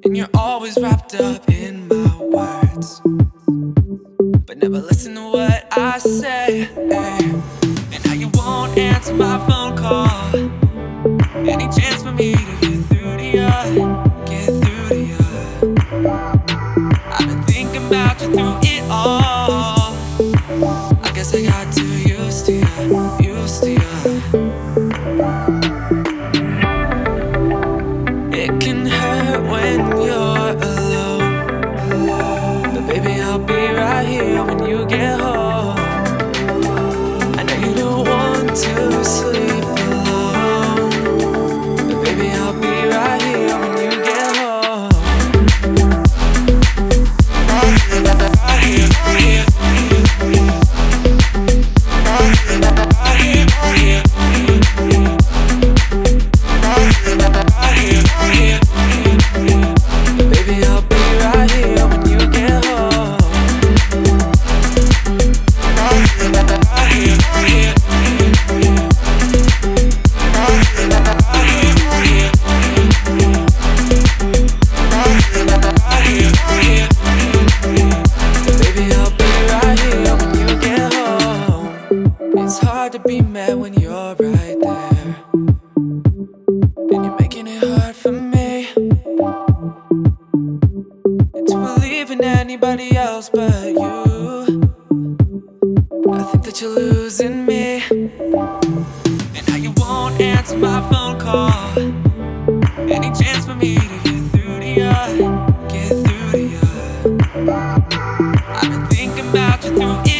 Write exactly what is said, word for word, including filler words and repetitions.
And you're always wrapped up in my words, but never listen to what I say. And now you won't answer my phone call. Any chance for me to get through to you, get through to you. I've been thinking about you through it all. I guess I got too used to you, used to you. It can hurt when you're alone, but baby, I'll be right here when you get home. I know you don't want to sleep alone, but baby, I'll be right here when you get home. Right here, right here, right here. Right here, right here. Baby, I'll be right here when you get home. Right here, right here, right here. Right here, right here, right here. Right here, right here, right here. Baby, I'll be right here when you get home. It's hard to be mad when you're right there, and you're making it hard for me to believe in anybody else but you. I think that you're losing me. And now you won't answer my phone call. Any chance for me to get through to you, get through to you. I've been thinking about you through it